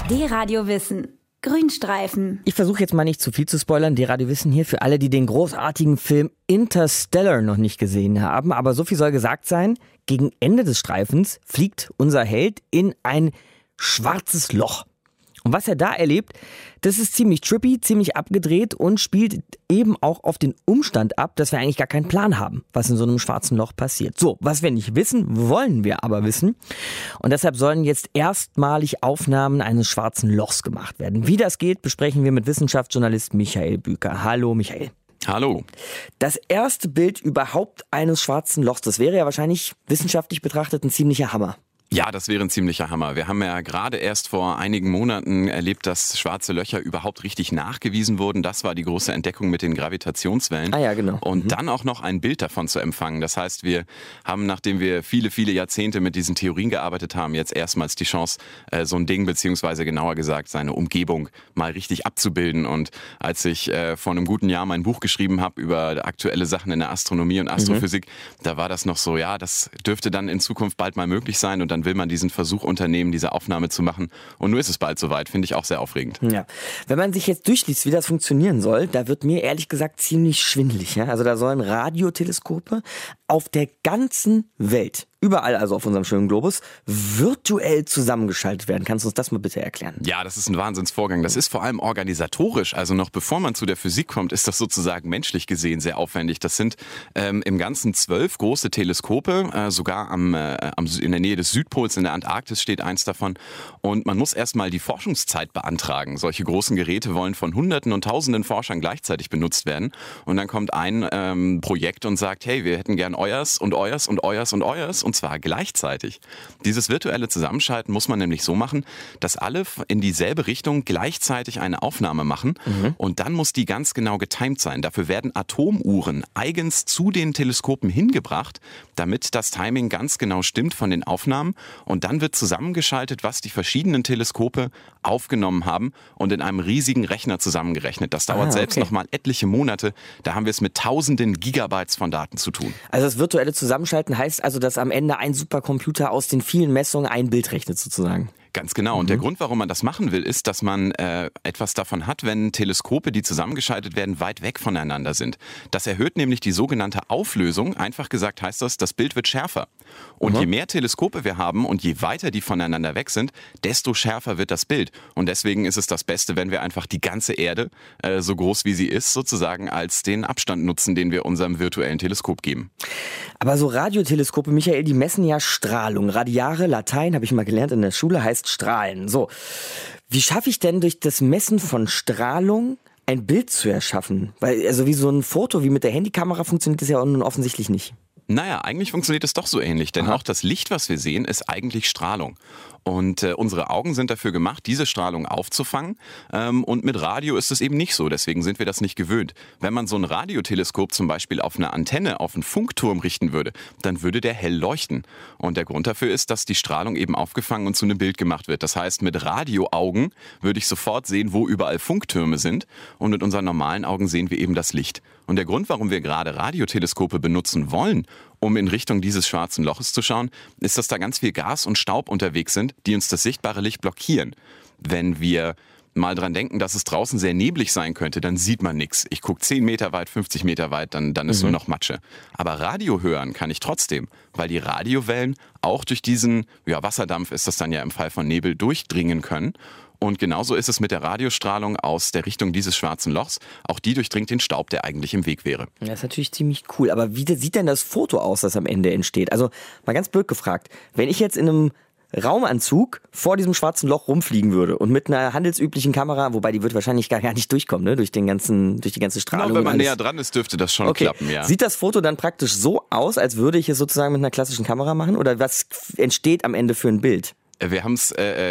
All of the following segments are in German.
D-Radio Wissen. Grünstreifen. Ich versuche jetzt mal nicht zu viel zu spoilern. D-Radio Wissen hier für alle, die den großartigen Film Interstellar noch nicht gesehen haben. Aber so viel soll gesagt sein. Gegen Ende des Streifens fliegt unser Held in ein schwarzes Loch. Und was er da erlebt, das ist ziemlich trippy, ziemlich abgedreht und spielt eben auch auf den Umstand ab, dass wir eigentlich gar keinen Plan haben, was in so einem schwarzen Loch passiert. So, was wir nicht wissen, wollen wir aber wissen. Und deshalb sollen jetzt erstmalig Aufnahmen eines schwarzen Lochs gemacht werden. Wie das geht, besprechen wir mit Wissenschaftsjournalist Michael Büker. Hallo Michael. Hallo. Das erste Bild überhaupt eines schwarzen Lochs, das wäre ja wahrscheinlich wissenschaftlich betrachtet ein ziemlicher Hammer. Ja, das wäre ein ziemlicher Hammer. Wir haben ja gerade erst vor einigen Monaten erlebt, dass schwarze Löcher überhaupt richtig nachgewiesen wurden. Das war die große Entdeckung mit den Gravitationswellen. Ah ja, genau. Und dann auch noch ein Bild davon zu empfangen. Das heißt, wir haben, nachdem wir viele, viele Jahrzehnte mit diesen Theorien gearbeitet haben, jetzt erstmals die Chance, so ein Ding, beziehungsweise genauer gesagt seine Umgebung mal richtig abzubilden. Und als ich vor einem guten Jahr mein Buch geschrieben habe über aktuelle Sachen in der Astronomie und Astrophysik, da war das noch so, ja, das dürfte dann in Zukunft bald mal möglich sein. Und dann will man diesen Versuch unternehmen, diese Aufnahme zu machen. Und nun ist es bald soweit, finde ich auch sehr aufregend. Ja. Wenn man sich jetzt durchliest, wie das funktionieren soll, da wird mir ehrlich gesagt ziemlich schwindelig. Ja? Also da sollen Radioteleskope auf der ganzen Welt, überall also auf unserem schönen Globus, virtuell zusammengeschaltet werden. Kannst du uns das mal bitte erklären? Ja, das ist ein Wahnsinnsvorgang. Das ist vor allem organisatorisch. Also noch bevor man zu der Physik kommt, ist das sozusagen menschlich gesehen sehr aufwendig. Das sind im Ganzen 12 große Teleskope, sogar in der Nähe des Südpols in der Antarktis steht eins davon. Und man muss erstmal die Forschungszeit beantragen. Solche großen Geräte wollen von Hunderten und Tausenden Forschern gleichzeitig benutzt werden. Und dann kommt ein Projekt und sagt, hey, wir hätten gern euers und euers und euers und euers. Und zwar gleichzeitig. Dieses virtuelle Zusammenschalten muss man nämlich so machen, dass alle in dieselbe Richtung gleichzeitig eine Aufnahme machen. Und dann muss die ganz genau getimt sein. Dafür werden Atomuhren eigens zu den Teleskopen hingebracht, damit das Timing ganz genau stimmt von den Aufnahmen. Und dann wird zusammengeschaltet, was die verschiedenen Teleskope aufgenommen haben und in einem riesigen Rechner zusammengerechnet. Das dauert selbst noch mal etliche Monate. Da haben wir es mit tausenden Gigabytes von Daten zu tun. Also das virtuelle Zusammenschalten heißt also, dass am Ende ein Supercomputer aus den vielen Messungen ein Bild rechnet sozusagen. Ganz genau. Und der Grund, warum man das machen will, ist, dass man etwas davon hat, wenn Teleskope, die zusammengeschaltet werden, weit weg voneinander sind. Das erhöht nämlich die sogenannte Auflösung. Einfach gesagt heißt das Bild wird schärfer. Und je mehr Teleskope wir haben und je weiter die voneinander weg sind, desto schärfer wird das Bild. Und deswegen ist es das Beste, wenn wir einfach die ganze Erde, so groß wie sie ist, sozusagen als den Abstand nutzen, den wir unserem virtuellen Teleskop geben. Aber so Radioteleskope, Michael, die messen ja Strahlung. Radiare, Latein, habe ich mal gelernt in der Schule, heißt Strahlen. So, wie schaffe ich denn durch das Messen von Strahlung ein Bild zu erschaffen? Weil, also wie so ein Foto, wie mit der Handykamera funktioniert das ja nun offensichtlich nicht. Naja, eigentlich funktioniert es doch so ähnlich, denn auch das Licht, was wir sehen, ist eigentlich Strahlung. Und unsere Augen sind dafür gemacht, diese Strahlung aufzufangen. Und mit Radio ist es eben nicht so, deswegen sind wir das nicht gewöhnt. Wenn man so ein Radioteleskop zum Beispiel auf eine Antenne, auf einen Funkturm richten würde, dann würde der hell leuchten. Und der Grund dafür ist, dass die Strahlung eben aufgefangen und zu einem Bild gemacht wird. Das heißt, mit Radioaugen würde ich sofort sehen, wo überall Funktürme sind. Und mit unseren normalen Augen sehen wir eben das Licht. Und der Grund, warum wir gerade Radioteleskope benutzen wollen, um in Richtung dieses schwarzen Loches zu schauen, ist, dass da ganz viel Gas und Staub unterwegs sind, die uns das sichtbare Licht blockieren. Wenn wir mal dran denken, dass es draußen sehr neblig sein könnte, dann sieht man nichts. Ich gucke 10 Meter weit, 50 Meter weit, dann ist nur noch Matsche. Aber Radio hören kann ich trotzdem, weil die Radiowellen auch durch diesen Wasserdampf, ist das dann ja im Fall von Nebel, durchdringen können. Und genauso ist es mit der Radiostrahlung aus der Richtung dieses schwarzen Lochs. Auch die durchdringt den Staub, der eigentlich im Weg wäre. Das ist natürlich ziemlich cool. Aber wie sieht denn das Foto aus, das am Ende entsteht? Also mal ganz blöd gefragt, wenn ich jetzt in einem Raumanzug vor diesem schwarzen Loch rumfliegen würde und mit einer handelsüblichen Kamera, wobei die wird wahrscheinlich gar nicht durchkommen, ne? durch die ganze Strahlung. Genau, wenn man näher dran ist, dürfte das schon klappen, ja. Sieht das Foto dann praktisch so aus, als würde ich es sozusagen mit einer klassischen Kamera machen? Oder was entsteht am Ende für ein Bild? Wir hatten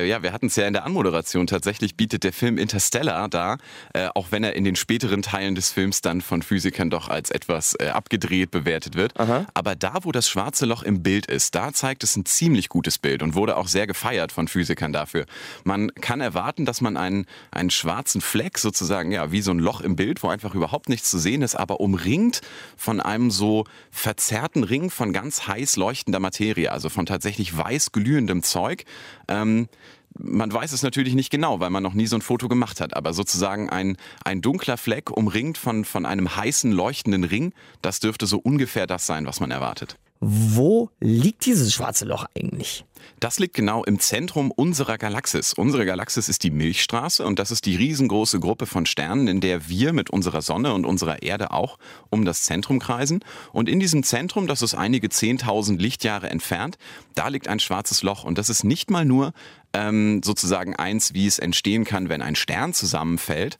es ja in der Anmoderation. Tatsächlich bietet der Film Interstellar da, auch wenn er in den späteren Teilen des Films dann von Physikern doch als etwas abgedreht bewertet wird. Aber da, wo das schwarze Loch im Bild ist, da zeigt es ein ziemlich gutes Bild und wurde auch sehr gefeiert von Physikern dafür. Man kann erwarten, dass man einen schwarzen Fleck sozusagen, ja, wie so ein Loch im Bild, wo einfach überhaupt nichts zu sehen ist, aber umringt von einem so verzerrten Ring von ganz heiß leuchtender Materie, also von tatsächlich weiß glühendem Zeug. man weiß es natürlich nicht genau, weil man noch nie so ein Foto gemacht hat, aber sozusagen ein dunkler Fleck umringt von einem heißen, leuchtenden Ring, das dürfte so ungefähr das sein, was man erwartet. Wo liegt dieses schwarze Loch eigentlich? Das liegt genau im Zentrum unserer Galaxis. Unsere Galaxis ist die Milchstraße und das ist die riesengroße Gruppe von Sternen, in der wir mit unserer Sonne und unserer Erde auch um das Zentrum kreisen. Und in diesem Zentrum, das ist einige 10.000 Lichtjahre entfernt, da liegt ein schwarzes Loch. Und das ist nicht mal nur sozusagen eins, wie es entstehen kann, wenn ein Stern zusammenfällt.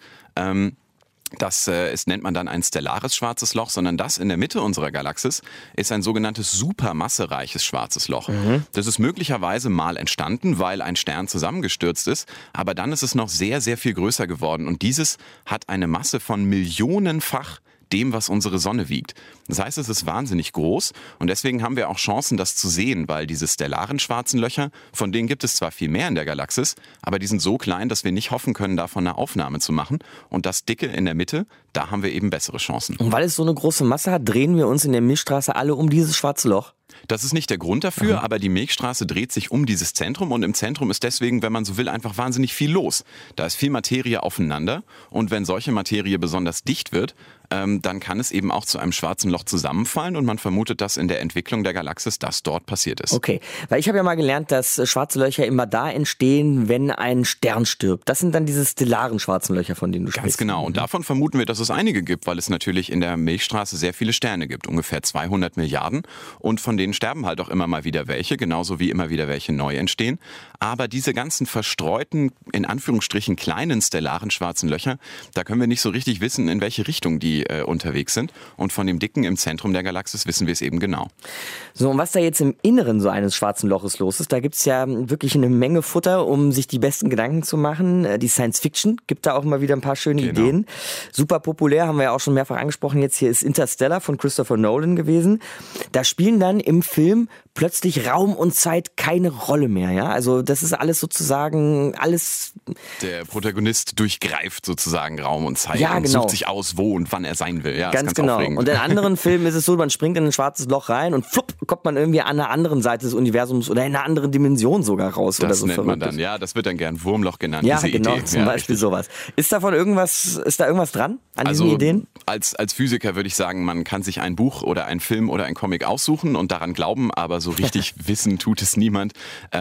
Das nennt man dann ein stellares schwarzes Loch, sondern das in der Mitte unserer Galaxis ist ein sogenanntes supermassereiches schwarzes Loch. Das ist möglicherweise mal entstanden, weil ein Stern zusammengestürzt ist, aber dann ist es noch sehr, sehr viel größer geworden und dieses hat eine Masse von millionenfach dem, was unsere Sonne wiegt. Das heißt, es ist wahnsinnig groß und deswegen haben wir auch Chancen, das zu sehen, weil diese stellaren schwarzen Löcher, von denen gibt es zwar viel mehr in der Galaxis, aber die sind so klein, dass wir nicht hoffen können, davon eine Aufnahme zu machen. Und das Dicke in der Mitte, da haben wir eben bessere Chancen. Und weil es so eine große Masse hat, drehen wir uns in der Milchstraße alle um dieses schwarze Loch? Das ist nicht der Grund dafür, aber die Milchstraße dreht sich um dieses Zentrum und im Zentrum ist deswegen, wenn man so will, einfach wahnsinnig viel los. Da ist viel Materie aufeinander und wenn solche Materie besonders dicht wird, dann kann es eben auch zu einem schwarzen Loch zusammenfallen und man vermutet, dass in der Entwicklung der Galaxis das dort passiert ist. Okay, weil ich habe ja mal gelernt, dass schwarze Löcher immer da entstehen, wenn ein Stern stirbt. Das sind dann diese stellaren schwarzen Löcher, von denen du sprichst. Ganz genau. Und davon vermuten wir, dass es einige gibt, weil es natürlich in der Milchstraße sehr viele Sterne gibt, ungefähr 200 Milliarden. Und von denen sterben halt auch immer mal wieder welche, genauso wie immer wieder welche neu entstehen. Aber diese ganzen verstreuten, in Anführungsstrichen kleinen stellaren schwarzen Löcher, da können wir nicht so richtig wissen, in welche Richtung die unterwegs sind. Und von dem Dicken im Zentrum der Galaxis wissen wir es eben genau. So, und was da jetzt im Inneren so eines schwarzen Loches los ist, da gibt's ja wirklich eine Menge Futter, um sich die besten Gedanken zu machen. Die Science Fiction gibt da auch mal wieder ein paar schöne Ideen. Super populär, haben wir ja auch schon mehrfach angesprochen. Jetzt hier ist Interstellar von Christopher Nolan gewesen. Da spielen dann im Film plötzlich Raum und Zeit keine Rolle mehr. Ja? Also das ist alles sozusagen, alles... Der Protagonist durchgreift sozusagen Raum und Zeit ja, und genau. sucht sich aus, wo und wann er sein will. Ja, ganz genau. Aufregend. Und in anderen Filmen ist es so, man springt in ein schwarzes Loch rein und flupp, kommt man irgendwie an einer anderen Seite des Universums oder in einer anderen Dimension sogar raus. Das oder so nennt man dann, ja, das wird dann gern Wurmloch genannt, ja, diese genau, Idee. zum Beispiel sowas. Ist da irgendwas dran an diesen Ideen? Als Physiker würde ich sagen, man kann sich ein Buch oder einen Film oder ein Comic aussuchen und daran glauben, aber so richtig wissen tut es niemand.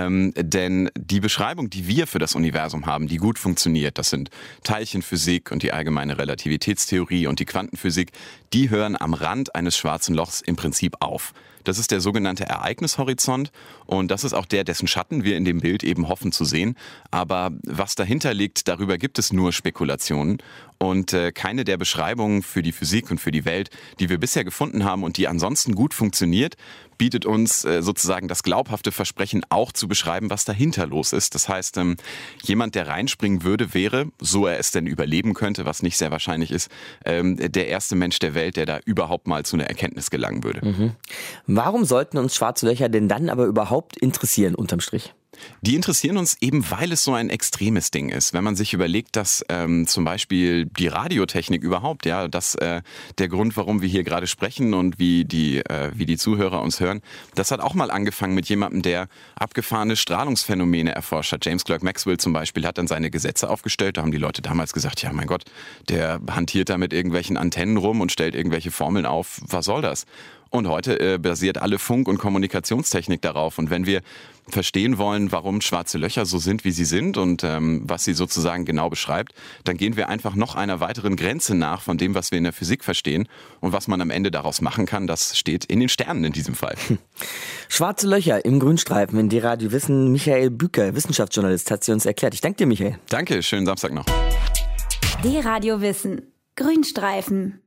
Denn die Beschreibung, die wir für das Universum haben, die gut funktioniert, das sind Teilchenphysik und die allgemeine Relativitätstheorie und die Quantenphysik, die hören am Rand eines schwarzen Lochs im Prinzip auf. Das ist der sogenannte Ereignishorizont und das ist auch der, dessen Schatten wir in dem Bild eben hoffen zu sehen. Aber was dahinter liegt, darüber gibt es nur Spekulationen und keine der Beschreibungen für die Physik und für die Welt, die wir bisher gefunden haben und die ansonsten gut funktioniert, bietet uns sozusagen das glaubhafte Versprechen auch zu beschreiben, was dahinter los ist. Das heißt, jemand, der reinspringen würde, wäre, so er es denn überleben könnte, was nicht sehr wahrscheinlich ist, der erste Mensch der Welt, der da überhaupt mal zu einer Erkenntnis gelangen würde. Mhm. Warum sollten uns schwarze Löcher denn dann aber überhaupt interessieren, unterm Strich? Die interessieren uns eben, weil es so ein extremes Ding ist. Wenn man sich überlegt, dass zum Beispiel die Radiotechnik überhaupt, ja, dass der Grund, warum wir hier gerade sprechen und wie die Zuhörer uns hören, das hat auch mal angefangen mit jemandem, der abgefahrene Strahlungsphänomene erforscht hat. James Clerk Maxwell zum Beispiel hat dann seine Gesetze aufgestellt. Da haben die Leute damals gesagt, ja mein Gott, der hantiert da mit irgendwelchen Antennen rum und stellt irgendwelche Formeln auf. Was soll das? Und heute basiert alle Funk- und Kommunikationstechnik darauf. Und wenn wir verstehen wollen, warum schwarze Löcher so sind, wie sie sind und was sie sozusagen genau beschreibt, dann gehen wir einfach noch einer weiteren Grenze nach von dem, was wir in der Physik verstehen. Und was man am Ende daraus machen kann, das steht in den Sternen in diesem Fall. Schwarze Löcher im Grünstreifen in D-Radio Wissen. Michael Büker, Wissenschaftsjournalist, hat sie uns erklärt. Ich danke dir, Michael. Danke, schönen Samstag noch. D-Radio Wissen. Grünstreifen.